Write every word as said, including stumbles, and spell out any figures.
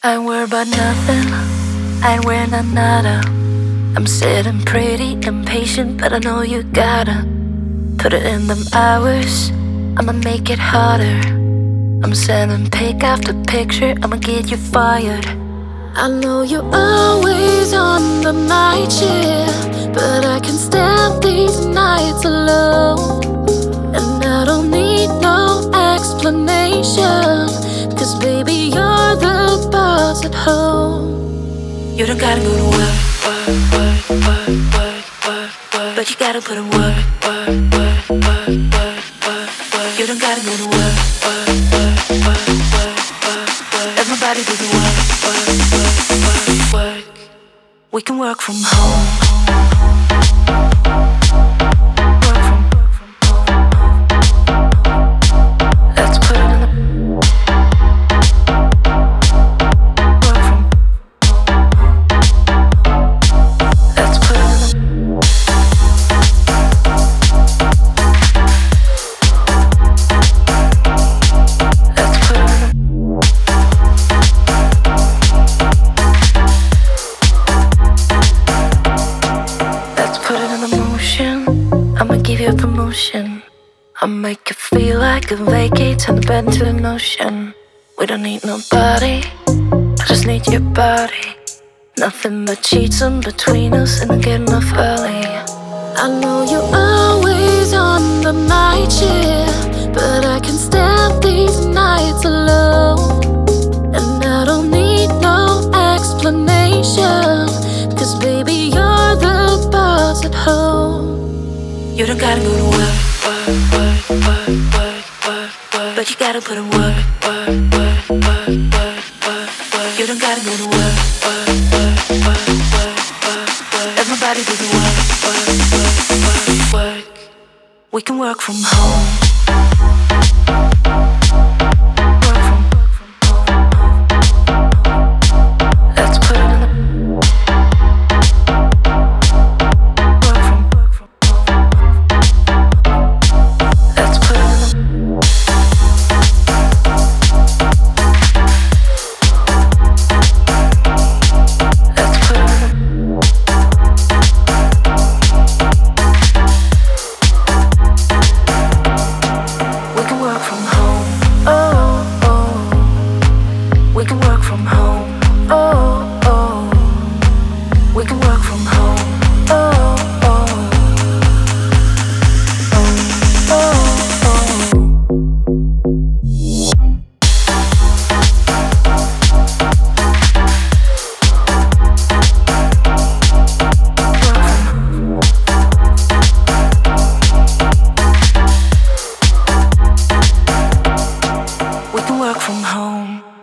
I ain't worried about nothing, I ain't wearing a nada. I'm sitting pretty impatient, but I know you gotta put it in them hours, I'ma make it harder. I'm sending pic after picture, I'ma get you fired. I know you're always on the night shift, but I can stand these nights alone. And I don't need no explanation, cause baby you're the boss at home. You don't gotta go to work, work, work, work, work, work, work, but you gotta put in work, work, work, work, work, work, work. You don't gotta go to work, work, work, work, work, work, work. Let my body do the work, work, work, work, work. We can work from home. I'ma give you a promotion. I'll make it feel like a vacate, turn the bed into an ocean. We don't need nobody, I just need your body. Nothing but cheats in between us and I get enough early. I know you're always on the night shift, but I can stand these nights alone. And I don't need no explanation, cause baby you're the boss at home. You don't gotta go to work, work, work, work, work, work, work, but you gotta put in work, work, work, work, work, work, work. You don't gotta go to work, work, work, work, work, work, work. Let my body do the work, work, work, work, work. We can work from home. Work from home.